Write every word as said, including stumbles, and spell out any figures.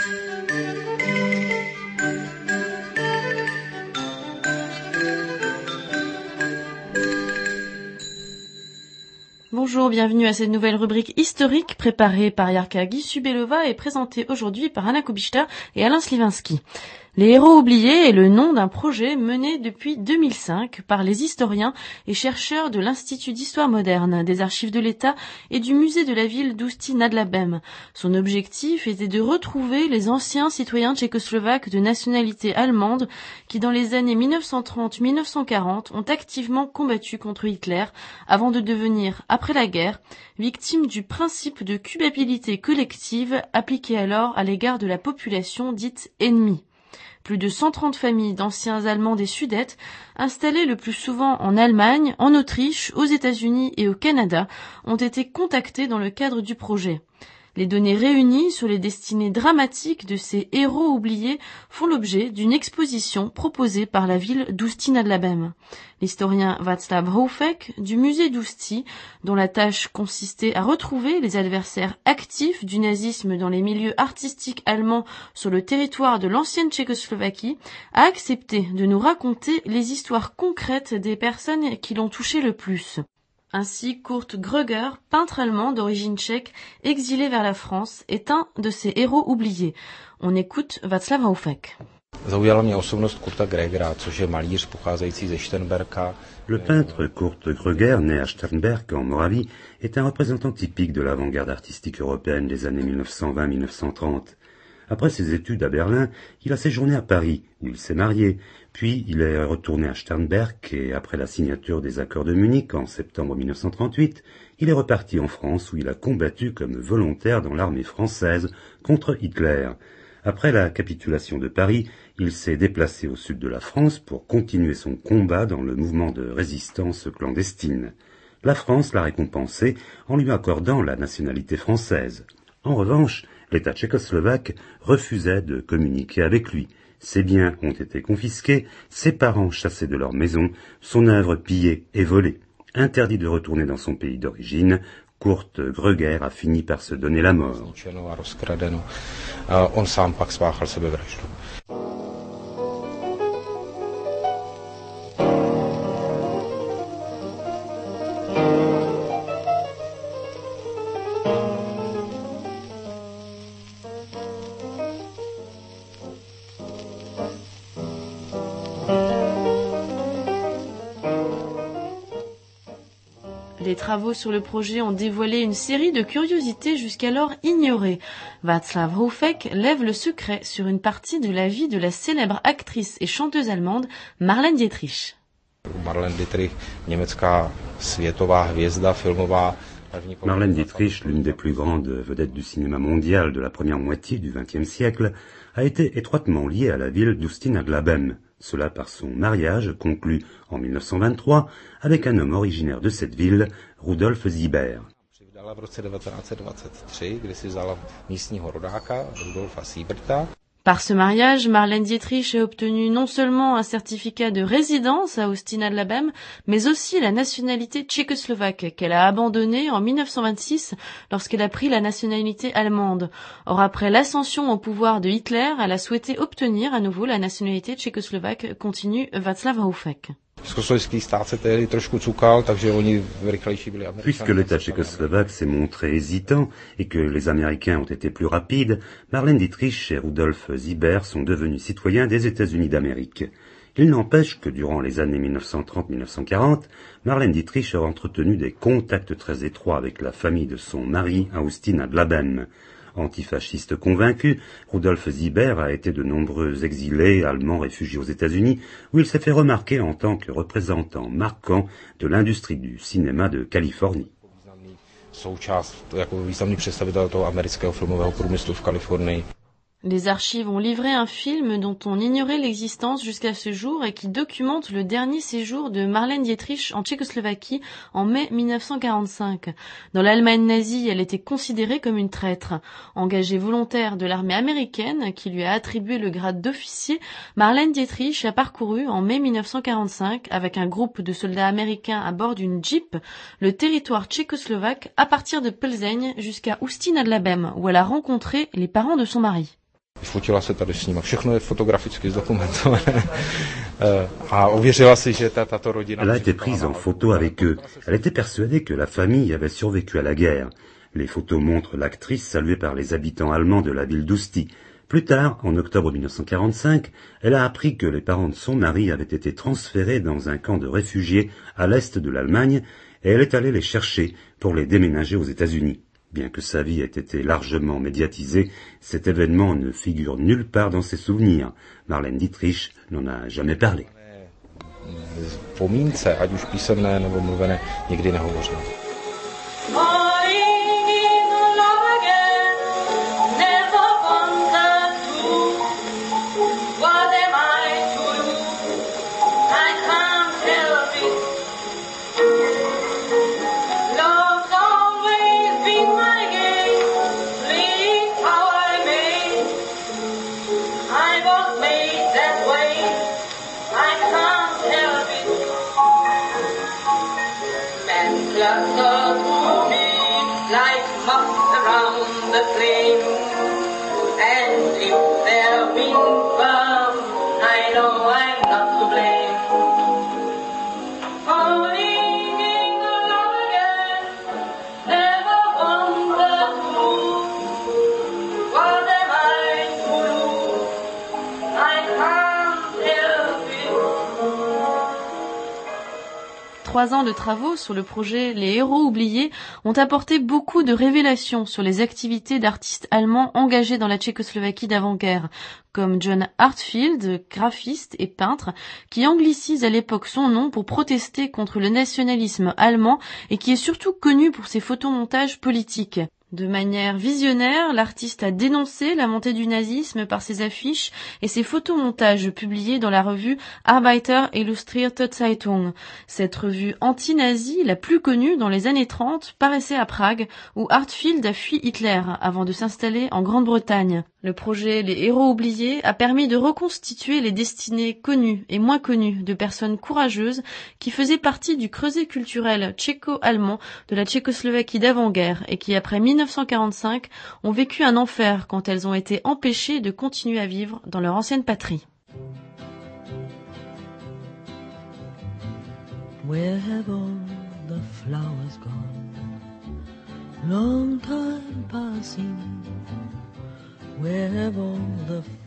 Bonjour, bienvenue à cette nouvelle rubrique historique préparée par Yarka Guissubelova et présentée aujourd'hui par Anna Kubishta et Alain Sliwinski. Les héros oubliés est le nom d'un projet mené depuis deux mille cinq par les historiens et chercheurs de l'Institut d'histoire moderne, des archives de l'État et du musée de la ville d'Oustí nad Labem. Son objectif était de retrouver les anciens citoyens tchécoslovaques de nationalité allemande qui, dans les années mille neuf cent trente à mille neuf cent quarante, ont activement combattu contre Hitler avant de devenir, après la guerre, victimes du principe de culpabilité collective appliqué alors à l'égard de la population dite ennemie. Plus de cent trente familles d'anciens Allemands des Sudètes, installées le plus souvent en Allemagne, en Autriche, aux États-Unis et au Canada, ont été contactées dans le cadre du projet. Les données réunies sur les destinées dramatiques de ces héros oubliés font l'objet d'une exposition proposée par la ville d'Oustí nad Labem. L'historien Václav Houfek du musée d'Oustí, dont la tâche consistait à retrouver les adversaires actifs du nazisme dans les milieux artistiques allemands sur le territoire de l'ancienne Tchécoslovaquie, a accepté de nous raconter les histoires concrètes des personnes qui l'ont touché le plus. Ainsi, Kurt Gröger, peintre allemand d'origine tchèque, exilé vers la France, est un de ces héros oubliés. On écoute Václav Houfek. Le peintre Kurt Gröger, né à Sternberg en Moravie, est un représentant typique de l'avant-garde artistique européenne des années mille neuf cent vingt à mille neuf cent trente. Après ses études à Berlin, il a séjourné à Paris, où il s'est marié, puis il est retourné à Sternberg et après la signature des accords de Munich en septembre mille neuf cent trente-huit, il est reparti en France où il a combattu comme volontaire dans l'armée française contre Hitler. Après la capitulation de Paris, il s'est déplacé au sud de la France pour continuer son combat dans le mouvement de résistance clandestine. La France l'a récompensé en lui accordant la nationalité française. En revanche, l'État tchécoslovaque refusait de communiquer avec lui. Ses biens ont été confisqués, ses parents chassés de leur maison, son œuvre pillée et volée. Interdit de retourner dans son pays d'origine, Kurt Gröger a fini par se donner la mort. Les travaux sur le projet ont dévoilé une série de curiosités jusqu'alors ignorées. Václav Houfek lève le secret sur une partie de la vie de la célèbre actrice et chanteuse allemande Marlène Dietrich. Marlène Dietrich, l'une des plus grandes vedettes du cinéma mondial de la première moitié du vingtième siècle, a été étroitement liée à la ville d'Oustí nad Labem. Cela par son mariage conclu en mille neuf cent vingt-trois avec un homme originaire de cette ville, Rudolf Sieber. Par ce mariage, Marlène Dietrich a obtenu non seulement un certificat de résidence à Oustí nad Labem, mais aussi la nationalité tchécoslovaque, qu'elle a abandonnée en mille neuf cent vingt-six lorsqu'elle a pris la nationalité allemande. Or, après l'ascension au pouvoir de Hitler, elle a souhaité obtenir à nouveau la nationalité tchécoslovaque, continue Václav Houfek. Puisque l'État tchécoslovaque s'est montré hésitant et que les Américains ont été plus rapides, Marlène Dietrich et Rudolf Sieber sont devenus citoyens des États-Unis d'Amérique. Il n'empêche que durant les années mille neuf cent trente à mille neuf cent quarante, Marlène Dietrich a entretenu des contacts très étroits avec la famille de son mari à Oustí nad Labem. Antifasciste convaincu, Rudolf Sieber a été de nombreux exilés allemands réfugiés aux États-Unis, où il s'est fait remarquer en tant que représentant marquant de l'industrie du cinéma de Californie. Les archives ont livré un film dont on ignorait l'existence jusqu'à ce jour et qui documente le dernier séjour de Marlène Dietrich en Tchécoslovaquie en mai mille neuf cent quarante-cinq. Dans l'Allemagne nazie, elle était considérée comme une traître. Engagée volontaire de l'armée américaine qui lui a attribué le grade d'officier, Marlène Dietrich a parcouru en mai mille neuf cent quarante-cinq, avec un groupe de soldats américains à bord d'une Jeep, le territoire tchécoslovaque à partir de Plzeň jusqu'à Oustí nad Labem, où elle a rencontré les parents de son mari. Fotila se tady s nimi. Všechno je fotograficky zdokumentované. A ověřila si, že tato rodina... Elle a été prise en photo avec eux. Elle était persuadée que la famille avait survécu à la guerre. Les photos montrent l'actrice saluée par les habitants allemands de la ville d'Ousty. Plus tard, en octobre mille neuf cent quarante-cinq, elle a appris que les parents de son mari avaient été transférés dans un camp de réfugiés à l'est de l'Allemagne et elle est allée les chercher pour les déménager aux États-Unis. Bien que sa vie ait été largement médiatisée, cet événement ne figure nulle part dans ses souvenirs. Marlène Dietrich n'en a jamais parlé. Vzpomínce, ať už písemné nebo mluvené, nikdy nehovořila. Trois ans de travaux sur le projet Les Héros oubliés ont apporté beaucoup de révélations sur les activités d'artistes allemands engagés dans la Tchécoslovaquie d'avant-guerre, comme John Hartfield, graphiste et peintre, qui anglicise à l'époque son nom pour protester contre le nationalisme allemand et qui est surtout connu pour ses photomontages politiques. De manière visionnaire, l'artiste a dénoncé la montée du nazisme par ses affiches et ses photomontages publiés dans la revue Arbeiter Illustrierte Zeitung. Cette revue anti-nazie, la plus connue dans les années trente, paraissait à Prague, où Hartfield a fui Hitler avant de s'installer en Grande-Bretagne. Le projet Les Héros oubliés a permis de reconstituer les destinées connues et moins connues de personnes courageuses qui faisaient partie du creuset culturel tchéco-allemand de la Tchécoslovaquie d'avant-guerre et qui, après mille neuf cent quarante-cinq, ont vécu un enfer quand elles ont été empêchées de continuer à vivre dans leur ancienne patrie. Where have all the flowers gone? Long time passing. Where have all the